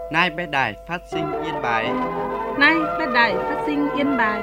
Nay bé đài phát sinh Yên Bái. Nay bé đài phát sinh Yên Bái.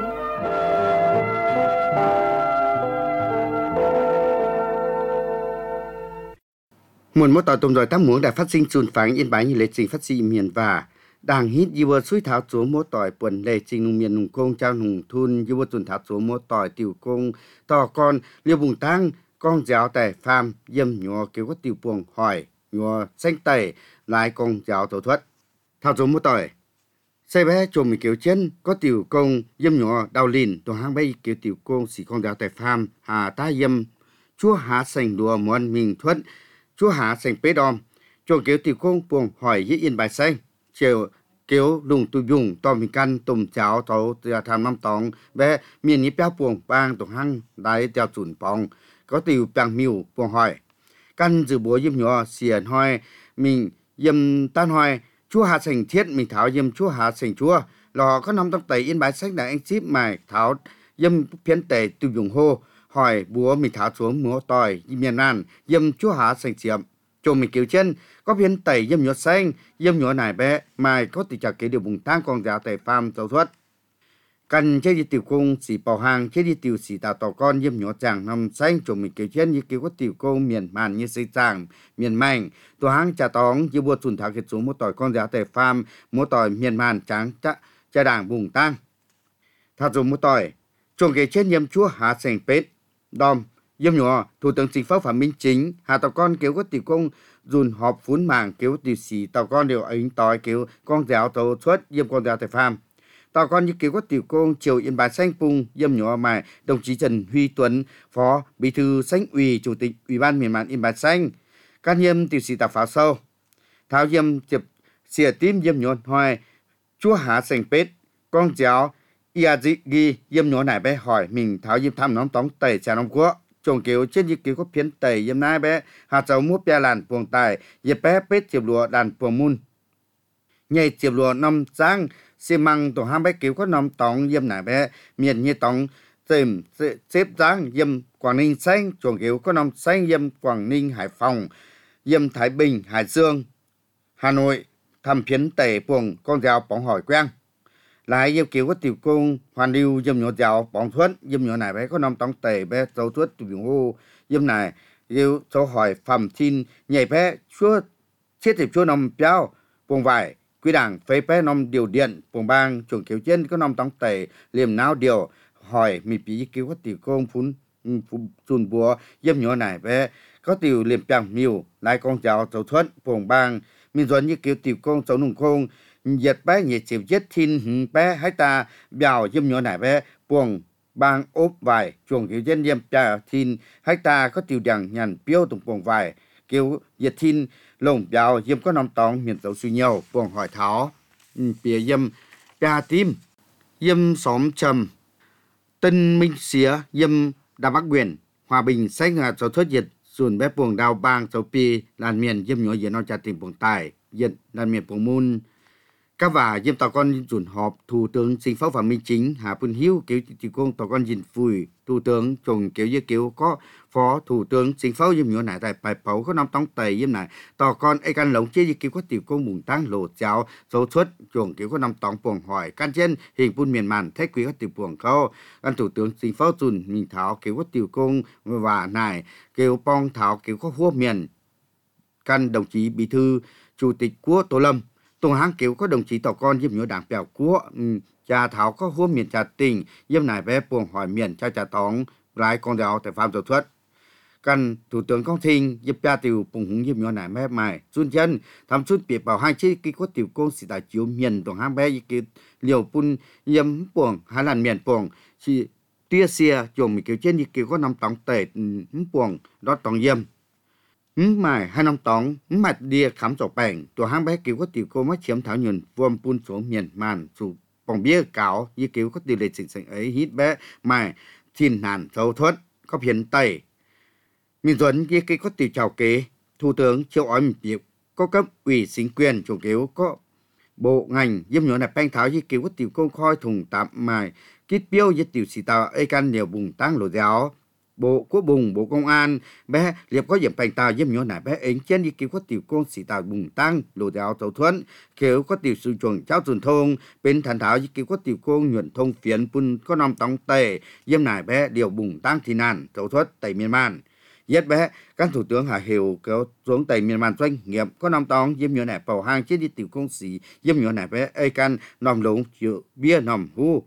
Muốn một tỏi tôm rồi ta muốn đài phát sinh xuân phán Yên Bái như lệ trình phát sinh miền và đảng hít như vừa suy tháo số mỗi tỏi quần lệ trình nông miền nông công trao nông thôn như vừa xuân tháo số mỗi tỏi tiểu công tò con liêu bùng tăng con giáo tại farm dâm nhỏ kiểu có tiểu buồng hỏi nhỏ xanh tẩy lại con giáo tổ thuật tháo số mỗi tỏi xe bé chồm mình kiểu chân có tiểu công dâm nhỏ đào lìn tổ hang bay kiểu tiểu công xỉ con giáo tại farm hà ta dâm chúa hạ sành đùa muôn mình thuận chúa hạ sành bế đom chuồng kiểu tiểu công buồng hỏi với Yên Bái xanh chiều kiểu lùng tụ dùng to mình căn tùm cháo thấu từ tham năm tòng bé miền ní béo buồng bang tổ hang đáy theo chuẩn bong có tiểu bang miu buồng hỏi căn dự búa yếm nhỏ xiển hỏi mình yếm tan hỏi chúa hạ sành thiết mình tháo yếm chúa hạ sành chúa lò có năm tông tẩy Yên Bái xanh đại anh ship mài tháo yếm phiến tẩy tụ dùng hô hỏi búa mình tháo xuống múa tỏi miền Nam yếm chúa hạ sành chiếm cho mình kiểu chân có phiến tẩy yếm nhỏ xanh yếm nhỏ này bé mài có tình trạng cái điều bùng tăng con giáo tẩy farm tàu thoát cần chế đi tiểu công xỉ bảo hàng chế đi tiểu xỉ tạo tàu con yếm nhỏ chàng nằm xanh cho mình kiểu chân như kiểu có tiểu công miền màn như xây chàng miền mạnh tổ hang trà tóng như bùa chuẩn tháo cái số một tỏi con giáo tẩy farm một tỏi miền màn trắng cha đảng bùng tăng tháo dùng một tỏi trồng cái trên yếm chúa hạ sành pết đom yếm nhỏ thủ tướng chính phủ Phạm Minh Chính hạ tàu con kiểu có tiểu công dùn họp phún mảng kiểu tiểu sĩ tàu con đều ánh tỏi kiểu con giáo tàu xuất yếm con giáo tẩy farm tàu con như kiểu có tiểu công chiều Yên Bái xanh pung yếm nhỏ mà đồng chí Trần Huy Tuấn phó bí thư Sánh ủy chủ tịch ủy ban miền Nam Yên Bái xanh can yếm tiểu sĩ tàu pháo sâu tháo yếm chụp xỉa tím yếm nhỏ hoài chúa hạ sành pết con giáo ia ghi yếm nhỏ này bé hỏi mình tháo yếm thăm nóng tóng tẩy trà nóng quốc trồng kiểu trên như kiểu có phiến tẩy yếm nai bé hạt dầu mút bia làn buồng tài yếm bé pết chiệp lúa đàn buồng mun nhảy chiệp lúa năm giang xi măng tổ ham bé kiểu có năm tóng yếm này bé miền như tóng tìm xếp giang yếm Quảng Ninh xanh trồng kiểu có năm xanh yếm Quảng Ninh Hải Phòng yếm Thái Bình Hải Dương Hà Nội thăm phiến tẩy buồng con dao bóng hỏi quen lại yếm kiểu có tiểu công hoàn lưu yếm nhỏ dao bóng thuận yếm nhỏ này bé có năm tóng tẩy bé dấu thuất từ vùng hô yếm này yếm dấu hỏi phẩm tin nhảy bé chúa chết thì chúa năm béo buồng vải quy đảng phê bé năm điều điện buồng bang chuồng kiểu trên có năm tóng tẩy liềm não điều hỏi mì bí kiểu có tiểu công phun chùn búa yếm nhỏ này bé có tiểu liềm bàng miu lại con dao dấu thuất buồng bang mình dẫn như kiểu tiểu công dấu nùng công nhiệt bé nhiệt chịu chết thiên bé hay ta bèo yếm nhỏ này bé buồng bang ốp vải chuồng kiểu dân yếm bèo thiên hay ta có tiểu đằng nhàn biêu tụng buồng vải kiểu nhiệt thiên lồng bèo yếm có năm tóng miền dấu suy nhiều buồng hỏi tháo bìa yếm bèo tim yếm xóm trầm Tân Minh xía yếm Đà Bắc Quyền Hòa Bình xanh là dấu thuất nhiệt dùn bé buồng đào bang dấu pi làn miền yếm nhỏ yếm nó trả tìm buồng tài diện làn miền buồng mun các và yếm tàu con dùn họp thủ tướng chính phủ Phạm Minh Chính Hà Pun Hiếu kiểu chỉ công tàu con dìn phùi thủ tướng trồng kiểu như kiểu có phó thủ tướng chính phủ yếm nhỏ này tại bài phẫu có năm tông tây yếm này tàu con ai can lồng chế như kiểu có tiểu công bùng tăng lộ cháo dấu xuất trồng kiểu có năm tông buồng hỏi can trên hình Pun miền màn thế quý có tiểu buồng câu can thủ tướng chính phủ dùn mình tháo kiểu có tiểu công và này kiểu bong tháo kiểu có hua miền can đồng chí bí thư chủ tịch quốc Tô Lâm tổng hang kiểu có đồng chí tàu con yếm nhỏ đảng bèo của cha tháo có hua miền trà tỉnh yếm này bé buồng hỏi miền cha tóng lái con giáo tại farm dầu thuất căn thủ tướng công thinh yếm cha tiểu bùng húng yếm nhỏ này bé mài xuân chân thăm xuân biệt bảo hai chi kí có tiểu công sĩ tại chiếu miền tổng hang bé kí liều pun yếm buồng hai lần miền buồng chỉ tia xia chồng mình kiểu trên như kiểu có năm tóng tệ buồng đó tòng yếm mài hai năm tóng mặt địa khám sổ bènตัวhang bé kiểu có tiểu cô mất chiếm thảo nhuần vuông pun số miền màn chủ bỏng bia cáo như kiểu có tiểu lệ chỉnh sành ấy hít bé mài thiên hàn dấu thuất có phiền tây mình dẫn như cái có tiểu chào kế thủ tướng triệu ói mình biểu có cấp ủy chính quyền chủ kiểu có bộ ngành yếm nhỏ này banh tháo như kiểu có tiểu công khoi thùng tạm mài kít biêu như tiểu sĩ tàu ấy can nhiều bùng tăng lộ giáo Bộ Quốc bùng, Bộ Công an, bé liệp có điểm bành tàu dâm nhỏ nải bé ấy trên đi cứu có tiểu công sĩ tàu bùng tăng, lô đào tàu thuẫn, kéo có tiểu sự chuồng cháu truyền thông, bên thành thảo đi cứu có tiểu công nhuận thông phiến pun có nằm tông tề, dâm nải bé điều bùng tăng thì nàn, tàu thuất tại miền Man. Yết bé, các thủ tướng Hà Hiệu kéo xuống tại miền Man doanh nghiệp có nằm tông dâm nhỏ nải bầu hang trên đi tiểu công sĩ, dâm nhỏ nải bé ấy can nằm lũng chịu bia nằm hu.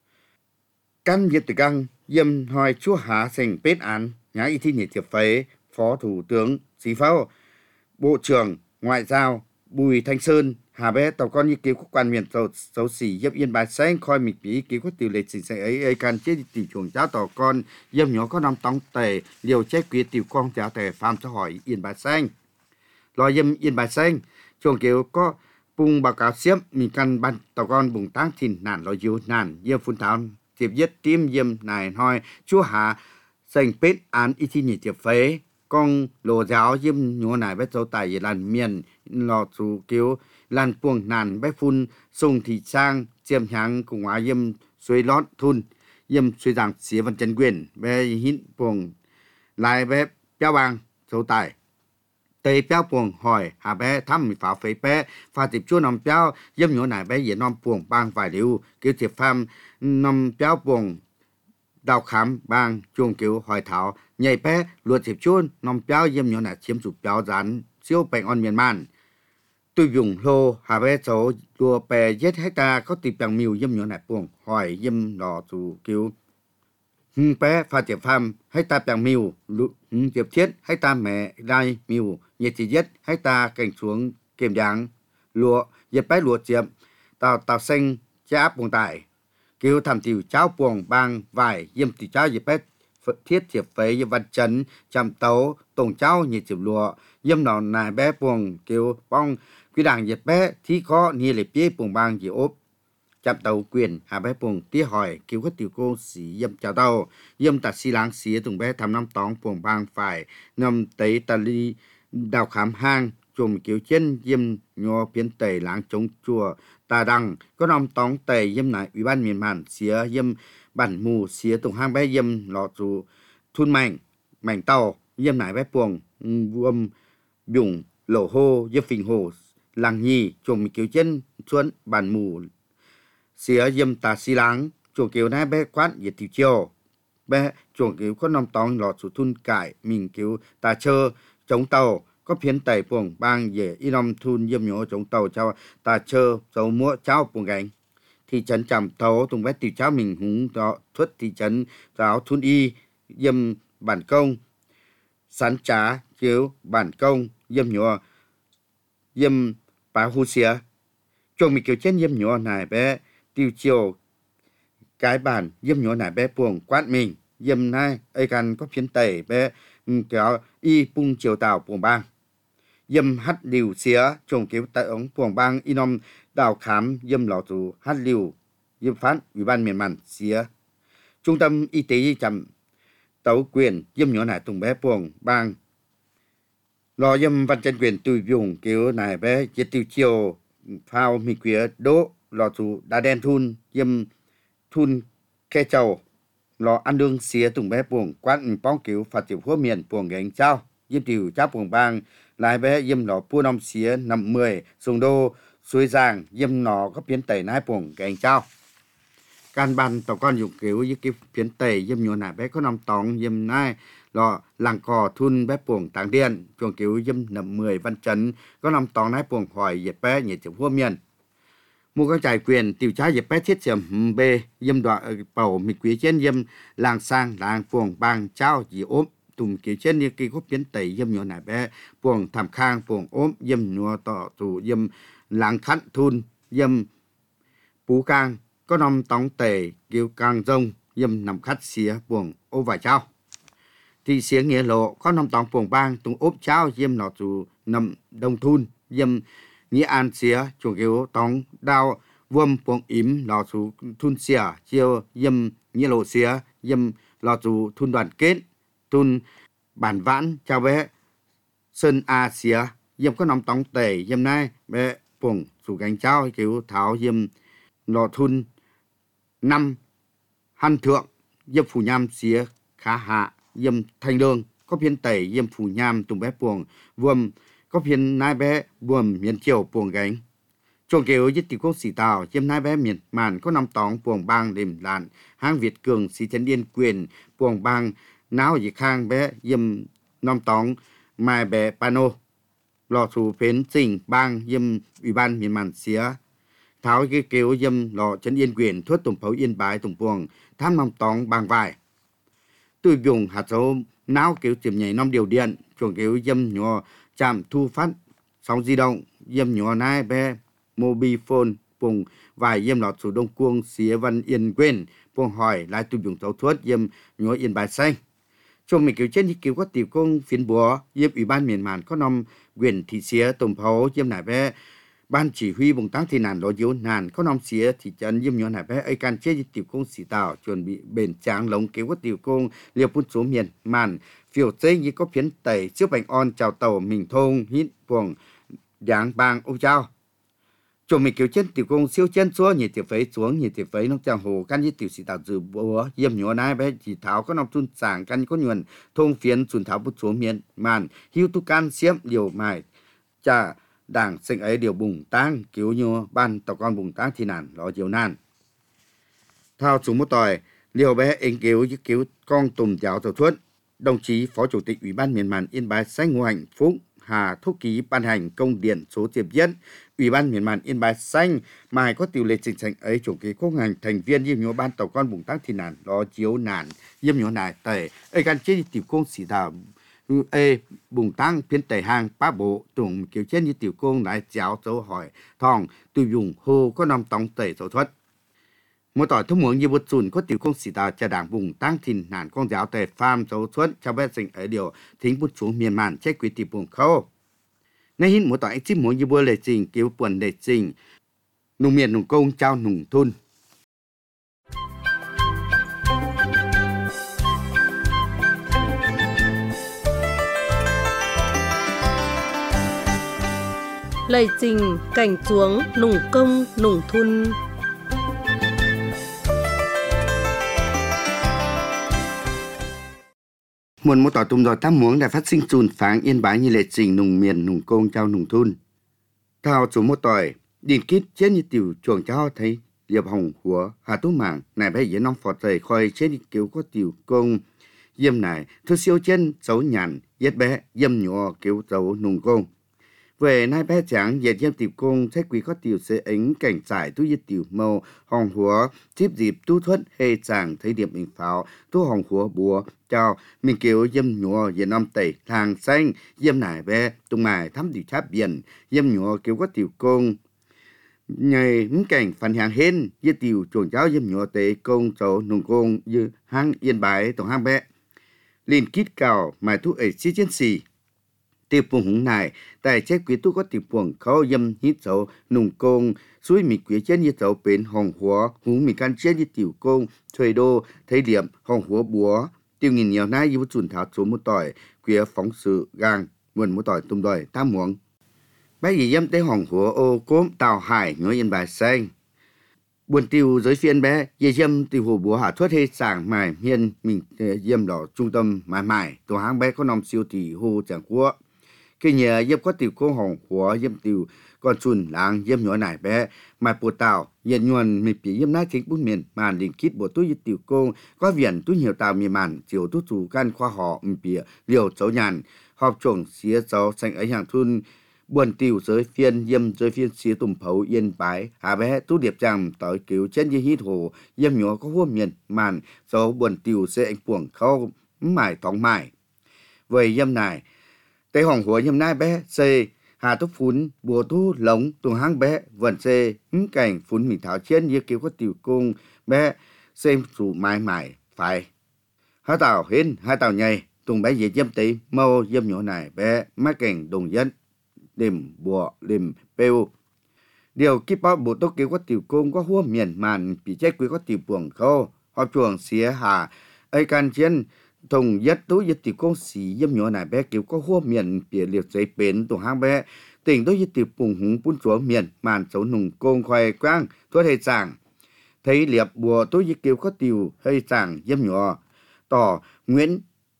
Căn Việt Tử Căng dâm hỏi chúa hạ thành bết án nhà y thi nhị thiệp phế Phó Thủ tướng Sĩ Phao Bộ trưởng Ngoại giao Bùi Thanh Sơn hà bé tàu con như cứu quốc quan miền xấu xỉ dâm Yên Bái Xanh khoi mịch bí cứu quốc tiểu lệ xỉ xanh ấy can chết tỷ chuồng cháu tàu con dâm nhỏ có năm tông tề liều chết quý tiểu con cháu tề phàm cho hỏi Yên Bái Xanh lo dâm Yên Bái Xanh chuồng cứu có bùng báo cáo xiếp mình căn ban tàu con bùng tăng thìn nản lo dư nản dâm phun tháo tiếp nhất tim dâm này hỏi chúa hạ thành bết án y thi nhị thiệp phế con lô giáo dâm nhô này bé châu tài làn miền lò chủ cứu làn buồng nàn bé phun sung thị sang chiêm hàng cùng hóa dâm suy lót thun dâm suy rằng xía văn chân quyền bé hít buồng lại bé béo bang châu tài tây béo buồng hỏi hà bé thăm mi phá phế bé pha tiệp chúa nằm béo dâm nhô này bé dễ nằm buồng bang vài liu cứu thiệp pham nằm béo buồng đào khám bang chuông cứu hỏi thảo nhảy bé luật thiệp chuôn nòng béo dâm nhỏ nè chiếm chụp béo rán siêu bệnh on miền Man tôi dùng lô hà bé số lùa bè giết hecta có tiệp bằng miêu dâm nhỏ nè buồng hỏi dâm lò chủ cứu bé pha tiệp pham hecta bằng miêu tiệp thiết hecta mẹ đai miêu nhiệt chỉ giết hecta cảnh xuống kiềm đáng lụa giết bé lụa chiếm tàu xanh cháp buồng tải kêu thảm tiểu cháu buồng bang vải yêm tiểu cháu dịp bét thiết thiệp phế yêm văn chấn chăm tấu tổng cháu nhiệt chụp lụa yêm nọ nài bé buồng kêu bong quy đảng dịp bé thi khó như lệ bế buồng bang dịp ốp chăm tấu quyền hà bé buồng tía hỏi kêu các tiểu cô sĩ yêm chào tàu yêm tạt xi láng xía tùng bé thăm năm tóng buồng bang phải nằm tấy tà ly đào khám hang chùm kiểu chân yêm nhô biến tẩy láng chống chùa ta đăng có nòng tóng tẩy yêm này ủy ban miền Man xía yêm bản mù xía tùng hang bé yêm lọ chủ thun mảnh tàu yêm này bé buồng vuông bùng lỗ hô yêm phình hồ làng nhì chùm kiểu chân xuân bản mù xía yêm tà xi láng chùm kiểu này bé quát yết tiểu chiều bé chùm kiểu có nòng tóng lọ chủ thun cải mình kiểu tà chơ chống tàu có phiến tẩy buồng bang về y nom thun yêm nhổ chống tàu cho ta chơ dấu múa cháu buồng gánh thị trấn chạm tàu tung bé tiểu cháu mình húng đó thuất thị trấn giáo thun y yêm bản công sán trá chiếu bản công yêm nhổ yêm bá hu xía chuồng mình kiểu trên yêm nhổ này bé tiêu chiều cái bản yêm nhổ này bé buồng quát mình yêm này ấy cần có phiến tẩy bé kéo y bung chiều tàu buồng bang yêm hát liều xía trồng kéo tại ống buồng bang inom đào khám yêm lò chủ hát liều yêm phát ủy ban miền Man xía trung tâm y tế chậm tấu quyền yêm nhỏ này tùng bé buồng bang lò yêm văn chân quyền tùy vùng kéo này bé chết tiêu chiều phao mi quía đỗ lò chủ đá đen thun yêm thun khe chầu lò ăn đương xía tùng bé buồng quán bóng kiểu phạt tiểu phố miền buồng gánh trao yêm tiểu cháp buồng bang lại bé yêm lò pu năm xía năm 10 sùng đô suối giang yêm nọ có phiến tẩy nái buồng gánh trao can ban tàu con dùng kiểu với cái phiến tẩy yêm nhổ nải bé có năm tóng yêm nái lò làng cò thun bé buồng tàng điền chuồng kiểu yêm năm 10 văn chấn có năm tóng nái buồng hỏi dệt bé nhiệt tiểu phố miền mua các trại quyền tiểu trái dịp bé thiết chầm b yêm đoạn bầu mịch quý trên yêm làng sang làng buồng bang trao chỉ ốm tùm kiểu trên như kỳ có biến tẩy yêm nhỏ nải bé buồng thảm khang buồng ốm yêm nhua tỏ tù yêm làng khăn thun yêm bú cang có năm tóng tẩy kiểu càng rông yêm nằm khắt xía buồng ô vải trao thì xía nghĩa lộ có năm tóng buồng bang tung ốp trao yêm nọ tù nằm đông thun yêm nghĩa an xía chuồng kiểu tóng đao vuông buồng ím lò chú thun xía chiêu yêm nghĩa lộ xía yêm lò chú thun đoàn kết thun bản vãn chào bé sơn a xía yêm có năm tóng tẩy yêm nay bé buồng chủ gánh trao kiểu tháo yêm lò thun năm hăn thượng yêm phủ nham xía khá hạ yêm thanh lương có phiên tẩy yêm phủ nham tùng bé buồng vuông có phiên nai bé buồm miền chiều buồng gánh chuồng kiểuยึt tiểu quốc sĩ tàu yêm nai bé miền màn có năm tóng buồng bang đềm lạn hang Việt cường sĩ chân điên quyền buồng bang náo dị khang bé yêm năm tóng mai bé pano lò thủ phến trình bang yêm ủy ban miền màn xía tháo cái kiểu yêm lò chân yên quyền thuất tùng phấu yên bái tùng buồng tham năm tóng bang vải tôi dùng hạt dấu não kiểu tiệm nhảy 5 điều điện chuồng kiểu yêm nhỏ chạm thu phát sóng di động yêm nhỏ nai bé mobile phone vài yêm lọt số đông cuông xía văn yên quên buông hỏi lại tôi dùng tàu thuất yêm nhỏ yên bài xanh trong mình kiểu trên thì kiểu có tiểu công phiến búa yêm ủy ban miền màn có năm quyền thị xía tổng pháo yêm nải bé ban chỉ huy vùng tăng thì nàn lo yếu nàn có năm xía thị trấn yêm nhỏ nải bé ấy can chế tiểu công xỉ tạo chuẩn bị bền tráng lống kiểu có tiểu công liều phun số miền màn phiểu chế như có phiến tẩy trước bánh on chào tàu mình thôn hít buồng giáng bang ô trao chỗ mình kiểu trên tiểu công siêu chân xuống nhiệt tiểu phấy xuống nhiệt tiểu phấy nó chẳng hồ căn như tiểu sĩ tạo dự búa yêm nhỏ nai bé chỉ tháo có nòng tuôn sảng căn có nhuần thôn phiến chuẩn tháo bút số miền màn hưu tu can xiêm điều mài chả đảng sinh ấy điều bùng tăng cứu như ban tàu con bùng tăng thì nản lo chiều nan thao chúng một tỏi liều bé anh cứu con tùm giáo tàu thuất đồng chí phó chủ tịch ủy ban miền màn Yên Bái Xanh Ngô Hạnh Phúc Hà thúc ký ban hành công điện số tiếp dẫn ủy ban miền màn Yên Bái Xanh mai có tiểu lệ trình thành ấy chủ ký quốc hành thành viên yêm nhớ ban tàu con bùng tăng thì nản lo chiếu nản yêm nhớ nải tẩy ấy gan chế tiểu công sĩ thảo bùng tăng phiên tẩy hàng ba bộ tổng kiểu trên như tiểu công lại giáo dấu hỏi thòng tôi dùng hô có năm tòng tẩy dấu thuật một tỏi thông muốn như bột sùn có tiểu công sĩ tàu trả đảng bùng tăng thìn nản con giáo tẩy farm dấu thuật cho bé sinh ở điều thính bút xuống miền màn chế quý tiểu bùng khâu ngay hin một tỏi chim muốn như bua lệ trình kiểu quần lệ trình nông miền nông công trao nông thôn Lời trình cảnh chuống nùng công nùng thun. Muốn một tỏi tùm rồi tam muống đã phát sinh chùn pháng Yên Bái như lệ trình nùng miền nùng công trao nùng thun thao chủ một tỏi điền kít chết như tiểu chuồng cho thấy liệp hồng húa hà tú mảng này bây giờ nong phọt dày khoi chết như kiểu có tiểu công yêm này thư siêu chân xấu nhàn yết bé yêm nhỏ kiểu dấu nùng công về nay bé trắng dệt yêm tiểu công thế quý có tiểu sẽ ánh cảnh trải tu yết tiểu màu hồng húa tiếp dịp tu thuất hề chàng thấy điểm mình pháo tu hồng húa búa chào mình kiểu yêm nhỏ yết năm tẩy thang xanh yêm nải bé tung mài thăm tiểu cháp biển yêm nhỏ kiểu có tiểu công ngày cảnh phần hàng hên yết tiểu chuồng cháu yêm nhỏ tế công cháu nùng công như hang Yên Bái tổng hang bé liền kít cào mài thu ấy xí chiến sĩ tiệp vùng hùng này tại chế quý tu có tiệp vùng khâu yêm hít dấu nùng công suối mì quý trên như dấu bến hồng húa hùng mì can trên như tiểu công thuê đô thấy điểm hồng húa búa tiêu nghìn nhiều nay như chuẩn thảo số một tỏi quý phóng sự gang nguồn một tỏi tung đòi tam muống bác gì yêm tế hồng húa ô cốm tàu hải nhớ Yên Bái Xanh buồn tiêu giới phiên bé dây yêm tiêu hồ búa hạ thuất hê sảng mài miên mình yêm đỏ trung tâm mài mài tổ hang bé có nòng siêu tỷ hồ chẳng quốc cái nhà yêm có tiểu công hồng húa yêm tiểu con chun làng yêm nhỏ nải bé mài bột tàu yên nhuần mình bị yêm nát chính bún miền màn đình kít bộ túi tiểu công có viền túi nhiều tàu miền màn chiều túi chủ can khoa họ mình bị liều cháu nhàn họp trồng xía cháu xanh ấy hàng thun buồn tiêu giới phiên yêm giới phiên xía tùm phấu Yên Bái hà bé tú điệp rằng tới cứu trên như hít hồ yêm nhỏ có hua miền màn dấu buồn tiêu sẽ anh cuồng khâu mải tóng mải về yêm này tế hồng húa yêm nai bé xê hà túc phún bùa tu lống tuồng hang bé vần xê cảnh phún mình tháo trên như kiểu có tiểu cung bé xem chủ mải mải phải hai tàu hên hai tàu nhầy tuồng bé dễ yêm tế mâu yêm nhỏ này bé mắc cảnh đồng dân đêm bùa đêm bêu điều kíp báo bộ tốt kiểu có tiểu công có hua miền màn bị chết quý có tiểu buồng khâu họ chuồng xía hà ấy can chiến thùng nhất tối nhất tiểu công xí yếm nhỏ này bé kiểu có hua miền bị liệt giấy bến tổ hang bé tỉnh tối nhất tiểu bùng húng bún chúa miền màn xấu nùng công khoai quang thuốc hay sảng thấy liệp bùa tối nhất kiểu có tiểu hay sảng yếm nhỏ tỏ Nguyễn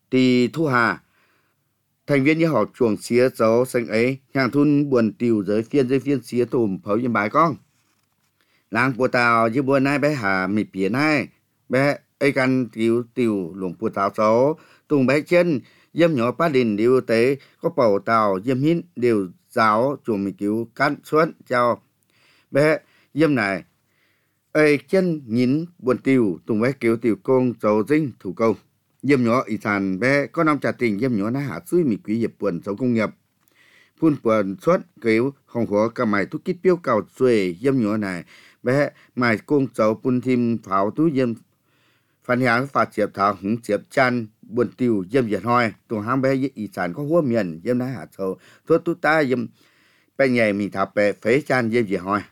Tì thu hà thành viên như họ chuồng xía dấu xanh ấy hàng thun buồn tiều giới phiên xía tùm phấu yên bài con làng bùa tàu như bùa nai bé hà mì bía nai bé ấy căn tiều luồng bùa tàu xấu tùng bé chân dâm nhỏ bát đình điều tế có bầu tàu dâm hít điều giáo chuồng mì cứu cắt suốt cho bé dâm này ấy chân nhín buồn tiều tùng bé cứu tiều công dấu dinh thủ công dâm nhỏ ý sản bé có năm trả tình dâm nhỏ ná hạ suy mì quý hiệp buồn dấu công nghiệp phun buồn suốt cứu hồng hóa cả mày thúc kít biểu cầu xuề dâm nhỏ này bé mày công dấu phun thêm pháo túi dâm phản hãng phạt chiệp thảo hứng chiệp chăn buồn tiều dâm diệt hoi tùng hang bé ý sản có hua miền dâm ná hạ sầu thuốc tú ta dâm bé nhảy mình thảo bé phế chăn dâm diệt hoi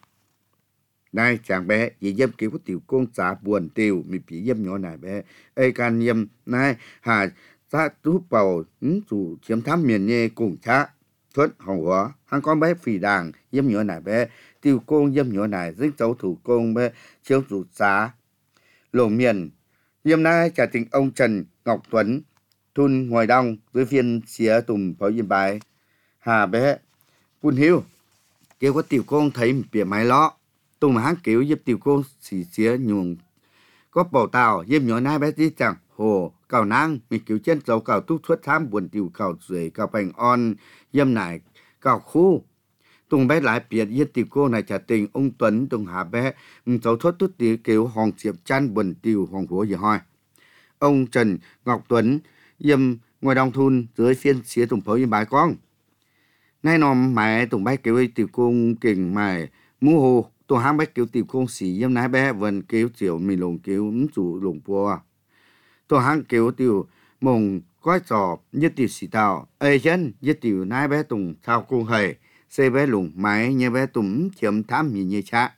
này chàng bé vì dâm kiểu có tiểu công xã buồn tiều mình bị dâm nhỏ này bé ê can dâm này hà ra tú bầu chủ chiếm thám miền nhê cùng cha thuận hồng hóa hàng con bé phì đàng dâm nhỏ này bé tiêu công dâm nhỏ này dính dấu thủ công bé chiếu chủ xã lộ miền dâm này trả tình ông Trần Ngọc Tuấn thun ngoài đông dưới phiên xía tùm pháo yên bài hà bé phun hiu kêu có tiểu công thấy bìa máy lọ tùng hãng kiểu giúp tiểu cô xỉ xía nhuồng có bầu tàu giúp nhỏ nai bé tí chẳng hồ cào nang mình kiểu chân dấu cào túc suốt thám buồn tiểu cào rưỡi cào bành on dâm nải cào khu tùng bé lại biệt giúp tiểu cô này trả tình ông Tuấn tùng hạ bé dấu thuốc tút tiểu kiểu hòn diệp chăn buồn tiểu hòn húa gì hoi ông Trần Ngọc Tuấn dâm ngoài đông thun dưới phiên xía tùng phấu yên bài con nay nòm mẹ tùng bé kiểu tiểu cô kình mày mua hồ tôi hang bách kiểu tiểu công sĩ dâm nái bé vần kiểu chiều mì lồng kiểu chủ lồng bùa tôi hang kiểu tiểu mông gói trò như tiểu sĩ tàu ấy chân như tiểu nái bé tùng sao cung hề xe bé lồng máy như bé tùng chiếm thám như cha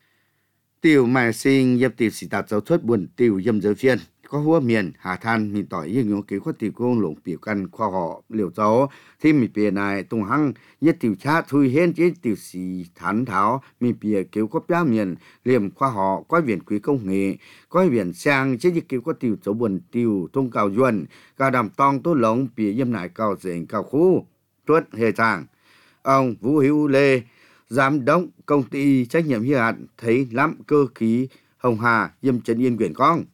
tiểu mày sinh dâm tiểu sĩ tàu giáo xuất buồn tiểu dâm giới phiên có hua miền hà than mình tỏi như những kiểu có tiểu công lồng biểu căn khoa họ liều cháu thì mình bề này tung hăng nhất tiểu cha thui hên chế tiểu sĩ thán tháo mình bề kiểu có bia miền liềm khoa họ có viện quý công nghệ có viện sang chế như kiểu có tiểu cháu buồn tiểu tung cào duẩn cào đàm tong tốt lồng bề dâm nải cào rèn cào khu tuất hề tràng ông Vũ Hữu Lê giám đốc công ty trách nhiệm hữu hạn thấy lắm cơ khí Hồng Hà dâm Trần Yên Quyển con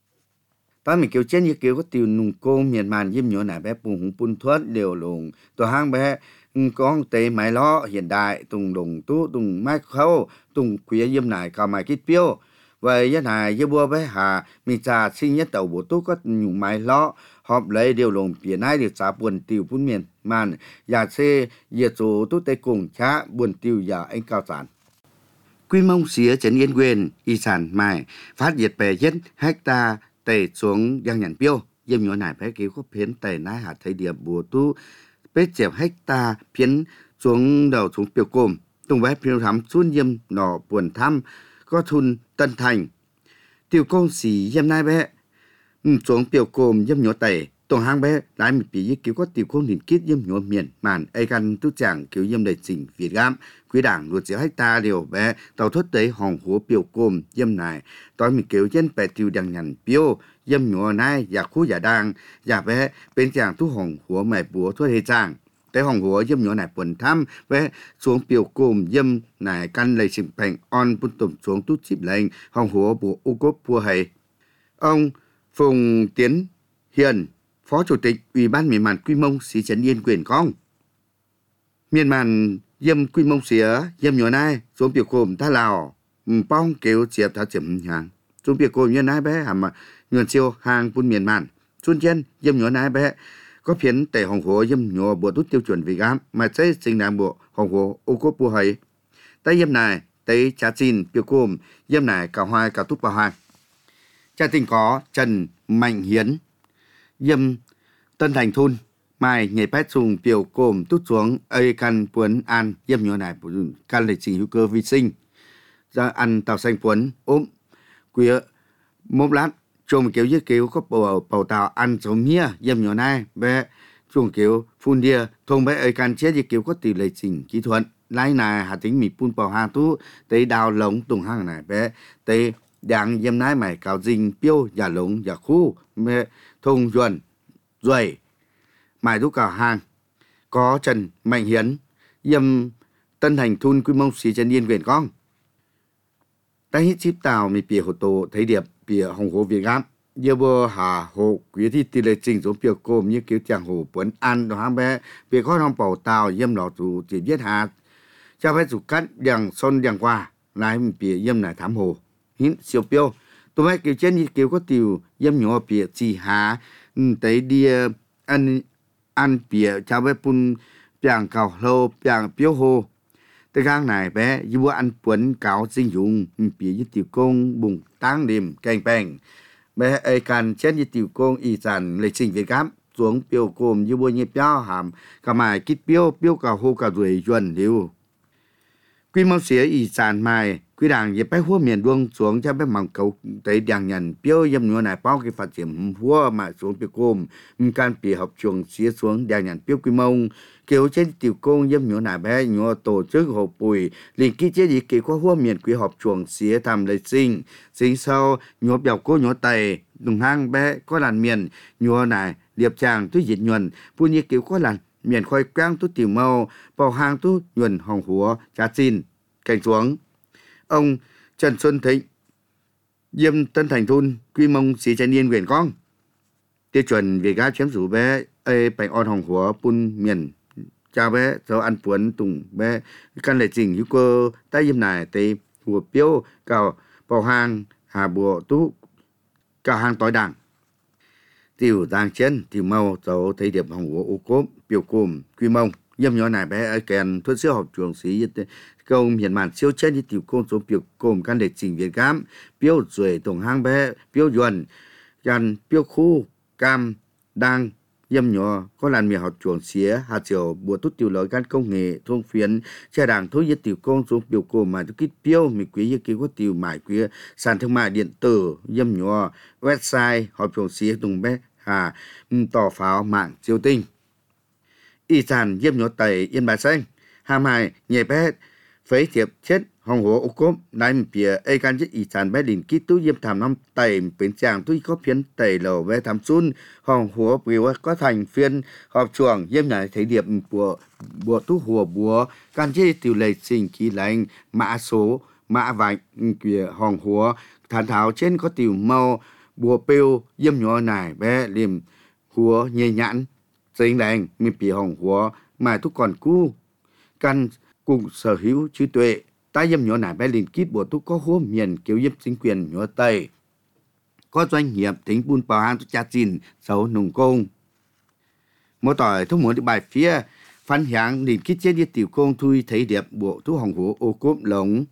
ta mình kiểu trên như kiểu có tiểu nung cô miền màn dâm nhỏ nải bé bùng hùng phun thuốc đều lùng tổ hang bé con tế máy ló hiện đại tùng đồng tú tùng máy khâu tùng khuya dâm nải cào máy kít piêu vậy nhất này dâm bua bé hà mình trà sinh nhất tàu bộ tú có nhung máy ló họp lấy đều lùng phía nay đều xả buồn tiểu phun miền màn giả xê diệt số tú tế cùng chá buồn tiểu giả anh cao sản quy mông xía Trấn Yên Quyền y sản mài phát diệt bè nhất hecta tẩy xuống giang nhàn piêu dâm nhỏ nải bé kiểu có phiến tẩy nái hạt thấy địa bùa tu bế chèo hecta phiến xuống đầu xuống piêu cồm tung bé phiêu thắm xuống dâm nọ buồn thăm có thun Tân Thành tiểu công sĩ dâm nai bé xuống piêu cồm dâm nhỏ tẩy tổng hang bé lái một bí kiểu có tiểu công liền kết dâm nhỏ miền màn ai căn tu chẳng kiểu dâm đầy chỉnh Việt Nam quý đảng luật xéo hecta điều bé tàu thoát tới hòn húa piêu cồm dâm này tối mình kiểu dân bè tiêu đằng nhằn piêu dâm nhỏ nai giả khu giả đang giả bé bên chàng tu hòn húa mày búa thoát hề chàng tới hòn húa dâm nhỏ này buồn thăm bé xuống piêu cồm dâm này căn lấy chỉnh bành on bún tùm xuống tu chip lên hòn húa búa u cốp pua hề ông Phùng Tiến Hiền Phó Chủ tịch Ủy ban miền màn Quy Mông xí Trấn Yên Quyền con miền màn dâm Quy Mông xía dâm nhỏ nai xuống piêu cồm ta Lào bong kiểu chiệp ta chiếm hàng xuống piêu cồm nhỏ nai bé hàm mà nhuận siêu hàng phun miền màn xuân chân dâm nhỏ nai bé có phiến tẩy hồng hồ dâm nhỏ bộ tút tiêu chuẩn Việt Nam mà chế sinh đàn bộ hồng hồ ô cốp bùa hấy tay dâm này tay trà xin piêu cồm dâm này cả hoài cả tút vào hàng cha tình có Trần Mạnh Hiến dâm Tân Thành thôn mai nhảy pét sùng piêu cồm tút xuống ây căn puấn an dâm nhỏ này căn lịch trình hữu cơ vi sinh ra ăn tàu xanh puấn ốm quía mốp lát chuồng kiểu dưới kiểu có bầu tàu ăn sống mía dâm nhỏ này bé chuồng kiểu phun đia thùng bé ây căn chết dưới kiểu có tỷ lệ trình kỹ thuật lái này hà tính mì phun bầu hà tú tới đào lống tùng hàng này bé tới đảng dâm nái mày cào dinh piêu giả lống giả khu mẹ thùng duẩn rồi mài thuốc cào hàng có Trần Mạnh Hiến yêm Tân Thành Thun quy mông xí chân yên quyền con ta hít chip tàu mi bìa hồ tổ thấy điệp bìa hồng hồ Việt Nam giờ bơ hà hồ quý thi tỷ lệ trình số biểu côm như kiểu chàng hồ bún ăn đó ham bé bìa khó trong bảo tàu yêm lọ tù chỉ biết hạt cha phải chủ cắt đằng son đằng qua lại bìa yêm lại thám hồ hít siêu biểu tụi mấy kiểu trên như kiểu có tiêu yêm nhỏ bìa chỉ há tới đi ăn bìa cha phải pun bìang cào lô bìang biểu hồ tới gang này bé như bữa ăn bún cáo sinh dụng bìa như tiểu công bùng tang điểm canh bèn bé ai can chết như tiểu công y sản lịch trình Việt Nam xuống biểu cồm như bữa nhịp béo hàm cả mài kít biểu cả hô cả ruồi chuẩn liu quy mô xía y sản mài quy đảng dịp bé hua miền đông xuống cho bé mỏng cầu tới đảng nhận biểu yếm nữa này bao cái phát triển hua mà xuống biểu cồm can bìa học trường xía xuống đảng nhận biểu quy mô kiểu trên tiểu công yếm nhỏ nải bé nhỏ tổ chức họp bùi liền ký chế gì kiểu có hua miền quý họp chuồng xía tham lấy sinh sau nhỏ biểu cô nhỏ tày đồng hang bé có làn miền nhỏ nải điệp chàng tôi dịch nhuần phu như kiểu có làn miền khoai quang tôi tiểu màu bào hang tôi nhuần hồng húa trà xin cảnh xuống ông Trần Xuân Thịnh yêm Tân Thành Thun quy mông xí chân yên quyền con tiêu chuẩn về gá chém rủ bé ê bánh on hồng húa pun miền cha bé cho ăn cuốn tùng bé căn lệ trình hữu cơ tay yếm này thì hùa biểu cào bào hàng hà bùa tú cào hàng tối đảng tiểu giang chân tiểu màu cháu thấy điệp hồng hùa ô cốp biểu cồm quy mông yếm nhỏ này bé kèn thuốc siêu học trường sĩ công hiện màn siêu chân như tiểu công số biểu cồm căn lệ trình Việt Nam biểu rồi tổng hang bé biểu duẩn gần biểu khu cam đang yếm nhỏ có làn miền học chuồng xía hạt chiều bùa tút tiểu lợi gan công nghệ thôn phiến cha đảng thối yết tiểu công xuống biểu cồm mà tôi kít biểu mi quý như kia có tiểu mải quý sàn thương mại điện tử yếm nhỏ website học chuồng xía tùng bé hà tỏ pháo mạng siêu tinh y sàn yếm nhỏ tẩy yên bài xanh hàm hài nhẹ bé phế thiệp chết hồng hố ô cốp nãy bìa ai can chết y sàn bé đình kít tú yếm thảm năm tẩy bên chàng tôi có phiến tẩy lầu bé thảm xuân hồng hố biểu có thành phiên họp chuồng yếm này thấy điệp của bùa tú hùa bùa can chết tiểu lệ trình khí lạnh mã số mã vạch kia hồng húa thản thảo trên có tiểu màu bùa piêu yếm nhỏ này bé liềm húa nhẹ nhãn dính lạnh mi bìa hồng húa mà tú còn cu căn cùng sở hữu trí tuệ ta yếm nhỏ này bé liền kít bộ tú có húa miền kiểu yếm chính quyền nhỏ tây có doanh nghiệp tính buôn bào hàng cha chín xấu nông công mỗi tỏi thu muốn được bài phía phán hạng liền kít chế đi tiểu công thui thấy đẹp bộ tú hồng húa ô cốp lồng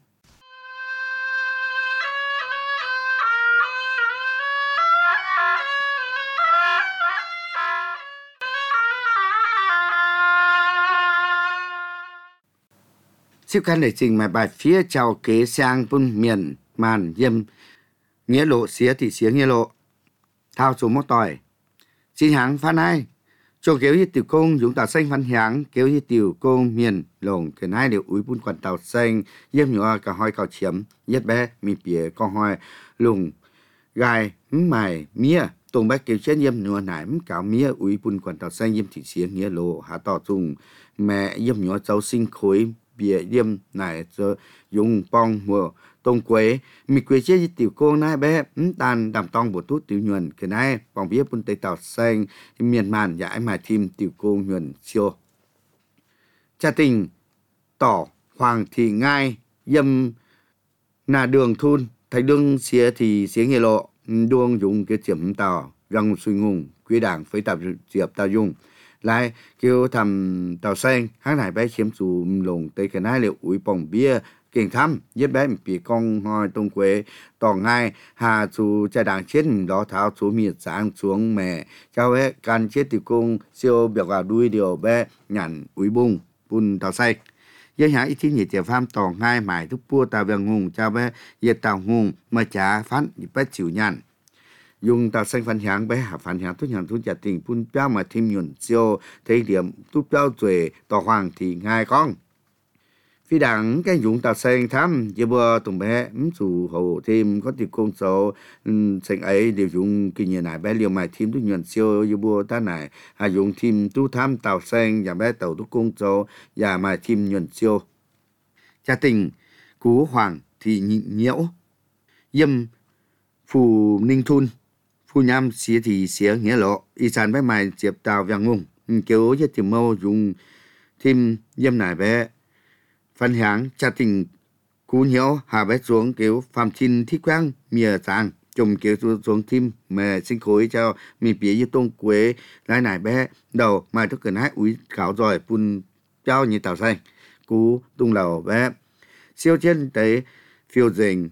siêu khăn để trình mà bài phía chào kế sang bún miền màn yếm nghĩa lộ xía thì xía nghĩa lộ thao số một tỏi xin hãng phan ai cho kéo như tiểu công chúng tàu xanh phan hãng kéo như tiểu công miền lồng cái hai đều úi bún quần tàu xanh yếm nhỏ cả hoi cào chiếm yết bé mi bìa con hoi lùng gai mài mía tùng bé kéo chết yếm nhỏ nải cào mía úi bún quần tàu xanh yếm thì xía nghĩa lộ hạ tỏ dùng mẹ yếm nhỏ cháu sinh khối bìa yếm này cho dùng bong mùa tông quế mi quế chế tiểu cô nai bé tàn đàm tong bột tút tiểu nhuần cái này bong bía bún tây tàu xanh miền màn giải mà thêm tiểu cô nhuần siêu cha tình tỏ hoàng thị ngai yếm là đường thun thấy đường xía thì xía nghe lộ đường dùng cái chiếm tàu răng suy ngùng quý đảng phải tập diệp tàu dùng lại kêu thầm tàu xanh hát này bé chiếm dù lồng tây cái này liệu úi bong bia kinh thăm giết bé bị con hoi tông quế tỏ ngay hà chú cha đảng chết đó tháo chú miệt sáng xuống mẹ cháu bé can chết tiểu cung siêu biểu vào đuôi điều bé nhằn úi bung bun tàu xanh dân hãng ít thiên nhiệt tiểu pham tỏ ngay mải thúc pua tàu về ngùng cháu bé nhiệt tàu ngùng mà trả phán bé chịu nhằn dùng tàu xanh phản hãng bé hạ phản hãng thuốc nhằn thuốc trả tình bun béo mà thêm nhuận siêu thấy điểm thuốc béo rồi tỏ hoàng thì ngay con phi đảng cái dụng tàu sen thăm giờ bữa tụi bé dù hồ thêm có tiền công số sen ấy đều dùng kinh nghiệm này bé liều mài thêm tu nhuận siêu giờ bữa ta này dùng thêm tu tham tàu sen và bé tàu tu công số và mài thêm nhuận siêu gia tình cú hoàng thì nhiễu yêm phù ninh thun phu nham xía thì xía nghĩa lộ y sản bé mài diệp tàu vàng ngùng kiểu cho tìm mâu dùng thêm yêm này bé phân hạng gia tình cú nhiễu hà bé xuống kiểu phạm chín thích quang mìa sáng chồng kiểu xuống thêm mẹ sinh khối cho mình bía như tông quế lại này bé đầu mai thức cần hái úi khảo rồi phun trao như tàu xanh cú tung lầu bé siêu chân tới phiêu dình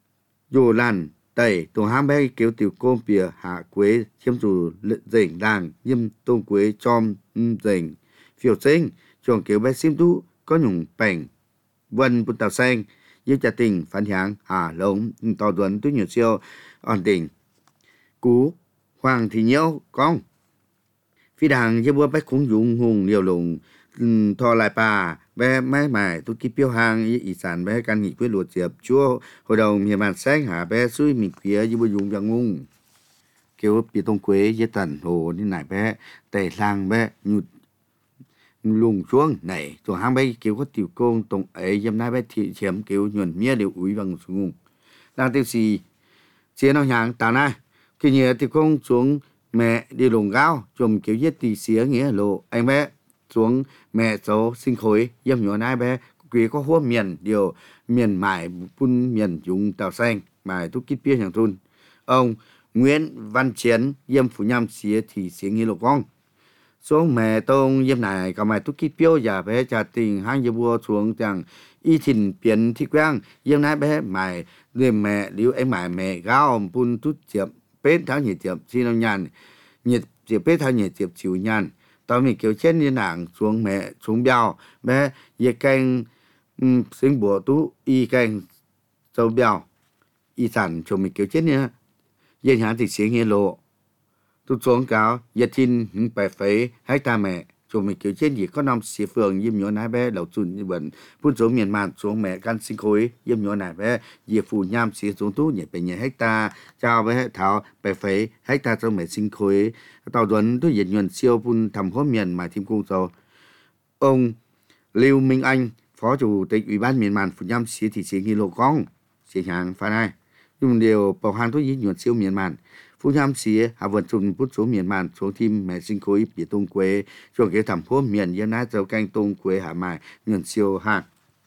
dù làn tẩy tổ ham bé kiểu tiểu côn bìa hạ quế chiếm dù dình đàng nhâm tông quế chom dình phiêu sinh chồng kiểu bé xiêm tú có nhung bảnh vân bút tàu xanh yêu gia tình phản hạng hà lống tàu tuấn túi nhiều siêu ổn định cú hoàng thì nhiễu con phi đàng với bữa bách cũng dùng hùng liều lùng thò lại bà bé máy mải tôi kịp biểu hàng ý sản bé can nghị quyết luật diệp chúa hồi đầu miền màn sáng hả bé suy mình phía với bữa dùng vàng ngung kêu bị tông quế với tần hồ như này bé tề lang bé nhụt lùng xuống này rồi hang bé kiểu có tiểu công tổng ấy dâm nay bé thị chiếm kiểu nhuận mía đều úi bằng xuống đang tiêu xì chia nó nhàng tà này khi nhớ tiểu công xuống mẹ đi lùng gáo chùm kiểu giết tì xía nghĩa lộ anh bé xuống mẹ số sinh khối dâm nhỏ nai bé quý có hua miền điều miền mải phun miền dùng tàu xanh mải túc kít bia hàng thun ông Nguyễn Văn Chiến dâm phủ nham xía thì xía nghĩa lộ con xuống mẹ tông dâm này cả mày túc kít bia giả bé trả tình hang dâm vua xuống chẳng y thìn biến thị quang dâm nai bé mải người mẹ liu anh mải mẹ gao phun tút chiếm bết tháo nhiệt chiếm xin ông nhàn nhiệt chiếm bết tháo nhiệt chiếm chịu nhàn tao mình kiểu chết như nàng xuống mẹ xuống bèo bé ye canh sinh bùa tú y canh sâu bèo y sản cho mình kiểu chết nhá ye hán thì xí nghe lộ tu xuống cáo ye tin bè phế hai ta mẹ cho mình kiểu chết gì có năm xí phường yếm nhỏ nái bé đầu chun như bẩn phun xuống miền màn xuống mẹ căn sinh khối yếm nhỏ nái bé ye phù nham xí xuống tú nhẹ bè nhẹ hecta chào bé thảo bè phế hecta cho mẹ sinh khối tàu tuấn tôi diễn nhuận siêu phun thầm hốt miền mà thêm cung sầu ông Lưu Minh Anh phó chủ tịch ủy ban miền màn phù nham xí thì xí nghi lộ con xí hàng phá này nhưng điều bảo hàng tôi diễn nhuận siêu miền màn phù nham xí hạ vận chùm phút số miền màn số thêm mẹ sinh khối bị tung quế cho cái thầm hốt miền yên nát dầu canh tung quế hạ mài nhuận siêu hàng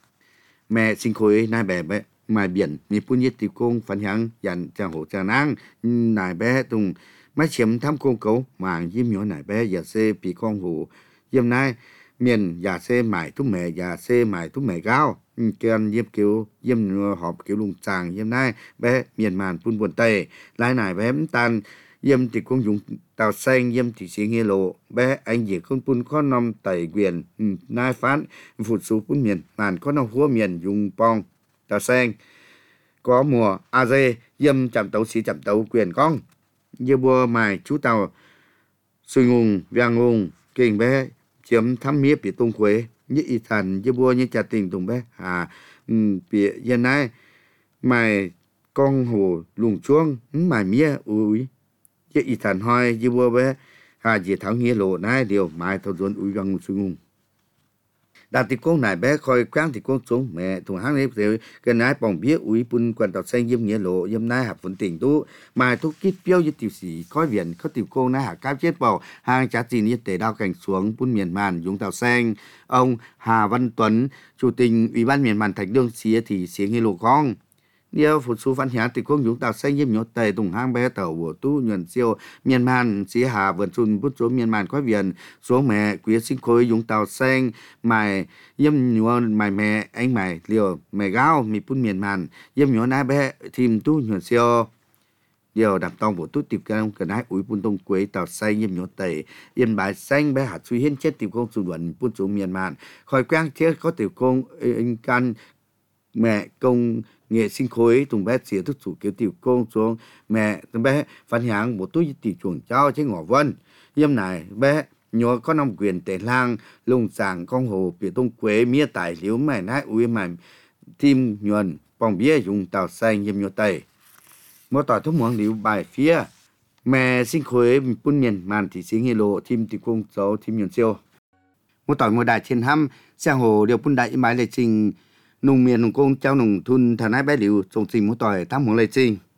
mẹ sinh khối nai bè bé mài biển mi phun nhiệt tiểu công phản hạng dàn chàng hổ chàng nang nai bé tung máy chiếm thăm công cấu màng diêm nhỏ nải bé giả xê bị con hủ diêm nai miền giả xê mải thúc mẹ giả xê mải thúc mẹ gao kiên diêm kiểu diêm họp kiểu lùng chàng diêm nai bé miền màn phun buồn tây lại nải bé tan diêm thì cũng dùng tàu xanh diêm thì xí nghe lộ bé anh chỉ con phun có năm tẩy quyền nai phán phụt số phun miền màn có năm húa miền dùng pong tàu xanh có mùa a dê diêm chạm tấu xí chạm tấu quyền con như bùa mài chú tàu suy ngùng vàng ngùng kinh bé chiếm thăm miếp bị tung quế như y thần như bùa như trà tình tùng bé bị dân này mài con hồ lùng chuông mài mía ui như y thần hoi như bùa bé chỉ thảo nghĩa lộ này điều mài thầu dồn ui vàng suy ngùng đạt thì con này bé khơi quang thì con xuống mẹ thùng hang này rồi cái này bỏng bía úi bún quan tàu xanh yếm nghĩa lộ yếm nai hạp phun tỉnh tu mà tu kít piêu như tiểu sĩ khói biển có tiểu cô nai hạ cáp chết bầu hang trả tiền như tể đao cảnh xuống bún miền màn dùng tàu xanh ông Hà Văn Tuấn chủ tịch ủy ban miền màn Thạch Đương xía thì xía nghĩa lộ con nhiều phụ số văn hóa thì con dùng tàu xanh yếm nhốt tề tùng hang bé tàu của tu nhuận siêu miền màn xí hà vườn xuân bút số miền màn khói biển số mẹ quý sinh khối dùng tàu xanh mài yếm nhuận mài mẹ anh mài liều mẹ gao mi phun miền màn yếm nhốt nai bé thêm tu nhuận siêu điều đạp tông của tu tiệp can cần ai úi phun tông quế tàu xanh yếm nhốt tề yếm bài xanh bé hạt suy hiến chết tiểu công sụn luận phun số miền màn khỏi quang chết có tiểu công anh can mẹ công nghệ sinh khối tùng bé xỉa thức chủ kiểu tiểu công xuống mẹ tùng bé phản hạng một túi tỷ chuồng trao trên ngõ vân yếm này bé nhớ có nông quyền tề lang lùng giảng công hồ biểu tông quế mía tài liếu mày nái uy mày tim nhuần bong bia dùng tàu xanh nhâm nhô tây mỗi tỏi thuốc muỗng liếu bài phía mẹ sinh khối bún miền màn thì sinh hê lộ tim thì cung dấu tim nhuần siêu mỗi tỏi mỗi đại trên hăm sang hồ điều bún đại im bài lệ trình nông miền nông công trao nông thun thà nái bé liều trồng trình mỗi tỏi tám muỗng lệ trình